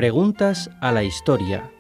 Preguntas a la historia.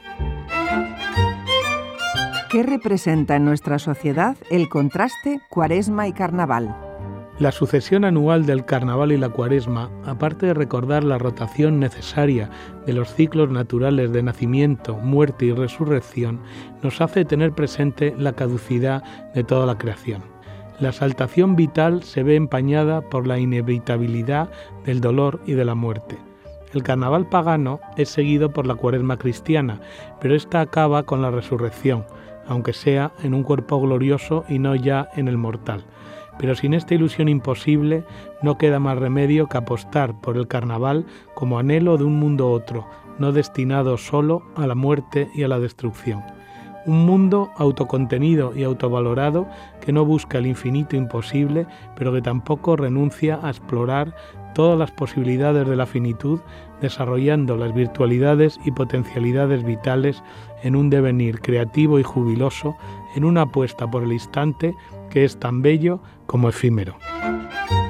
¿Qué representa en nuestra sociedad el contraste Cuaresma y Carnaval? La sucesión anual del Carnaval y la Cuaresma, aparte de recordar la rotación necesaria de los ciclos naturales de nacimiento, muerte y resurrección, nos hace tener presente la caducidad de toda la creación. La exaltación vital se ve empañada por la inevitabilidad del dolor y de la muerte. El Carnaval pagano es seguido por la Cuaresma cristiana, pero esta acaba con la resurrección, aunque sea en un cuerpo glorioso y no ya en el mortal. Pero sin esta ilusión imposible no queda más remedio que apostar por el Carnaval como anhelo de un mundo otro, no destinado solo a la muerte y a la destrucción. Un mundo autocontenido y autovalorado que no busca el infinito imposible, pero que tampoco renuncia a explorar todas las posibilidades de la finitud, desarrollando las virtualidades y potencialidades vitales en un devenir creativo y jubiloso, en una apuesta por el instante que es tan bello como efímero.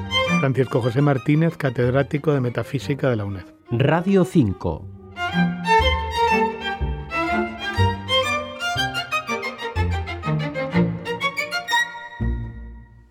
Francisco José Martínez, catedrático de Metafísica de la UNED. Radio 5.